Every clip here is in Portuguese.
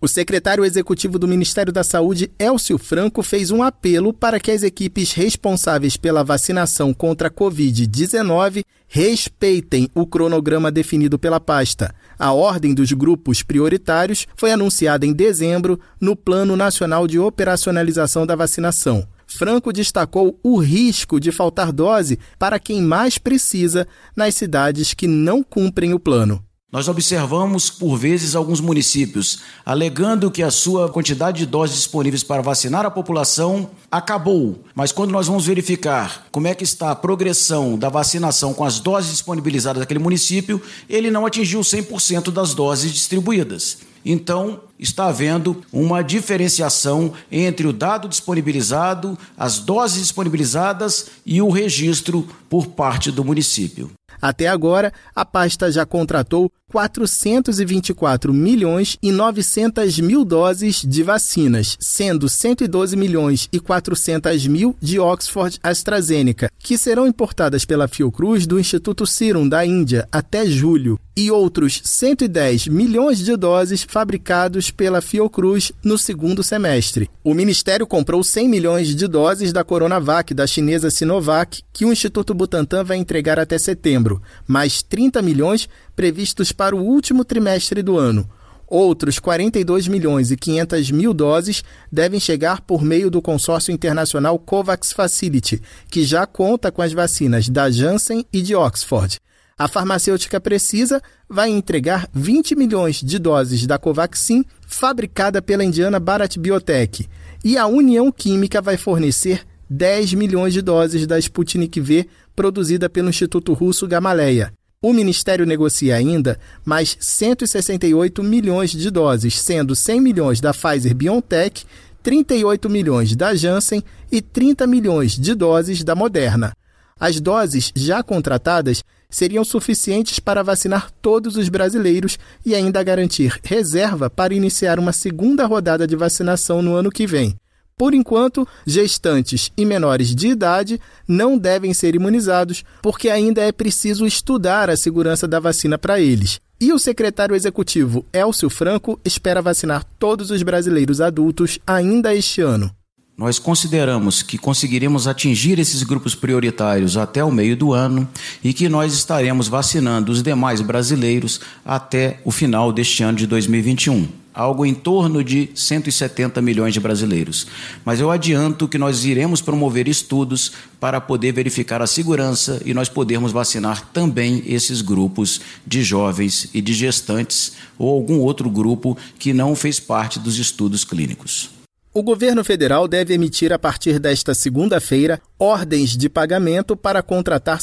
O secretário executivo do Ministério da Saúde, Elcio Franco, fez um apelo para que as equipes responsáveis pela vacinação contra a Covid-19 respeitem o cronograma definido pela pasta. A ordem dos grupos prioritários foi anunciada em dezembro no Plano Nacional de Operacionalização da Vacinação. Franco destacou o risco de faltar dose para quem mais precisa nas cidades que não cumprem o plano. Nós observamos, por vezes, alguns municípios alegando que a sua quantidade de doses disponíveis para vacinar a população acabou. Mas quando nós vamos verificar como é que está a progressão da vacinação com as doses disponibilizadas naquele município, ele não atingiu 100% das doses distribuídas. Então, está havendo uma diferenciação entre o dado disponibilizado, as doses disponibilizadas e o registro por parte do município. Até agora, a pasta já contratou 424 milhões e 900 mil doses de vacinas, sendo 112 milhões e 400 mil de Oxford AstraZeneca, que serão importadas pela Fiocruz do Instituto Serum da Índia até julho, e outros 110 milhões de doses fabricados pela Fiocruz no segundo semestre. O Ministério comprou 100 milhões de doses da Coronavac da chinesa Sinovac, que o Instituto Butantan vai entregar até setembro, mais 30 milhões previstos para o último trimestre do ano. Outros 42 milhões e 500 mil doses devem chegar por meio do consórcio internacional COVAX Facility, que já conta com as vacinas da Janssen e de Oxford. A farmacêutica Precisa vai entregar 20 milhões de doses da Covaxin, fabricada pela indiana Bharat Biotech, e a União Química vai fornecer 10 milhões de doses da Sputnik V, produzida pelo Instituto Russo Gamaleya. O Ministério negocia ainda mais 168 milhões de doses, sendo 100 milhões da Pfizer-BioNTech, 38 milhões da Janssen e 30 milhões de doses da Moderna. As doses já contratadas seriam suficientes para vacinar todos os brasileiros e ainda garantir reserva para iniciar uma segunda rodada de vacinação no ano que vem. Por enquanto, gestantes e menores de idade não devem ser imunizados, porque ainda é preciso estudar a segurança da vacina para eles. E o secretário executivo, Elcio Franco, espera vacinar todos os brasileiros adultos ainda este ano. Nós consideramos que conseguiremos atingir esses grupos prioritários até o meio do ano e que nós estaremos vacinando os demais brasileiros até o final deste ano de 2021. Algo em torno de 170 milhões de brasileiros. Mas eu adianto que nós iremos promover estudos para poder verificar a segurança e nós podermos vacinar também esses grupos de jovens e de gestantes ou algum outro grupo que não fez parte dos estudos clínicos. O governo federal deve emitir, a partir desta segunda-feira, ordens de pagamento para contratar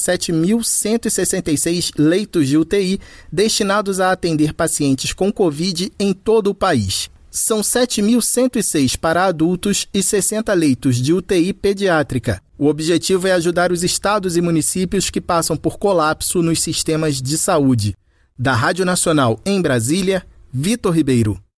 7.166 leitos de UTI destinados a atender pacientes com Covid em todo o país. São 7.106 para adultos e 60 leitos de UTI pediátrica. O objetivo é ajudar os estados e municípios que passam por colapso nos sistemas de saúde. Da Rádio Nacional em Brasília, Vitor Ribeiro.